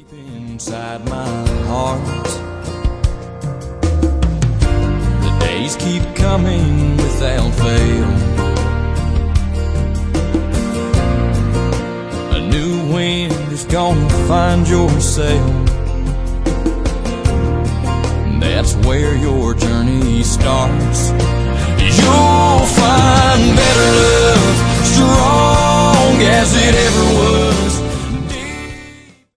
deep inside my heart. The days keep coming without fail. A new wind is gonna find your sail. That's where your journey starts. You're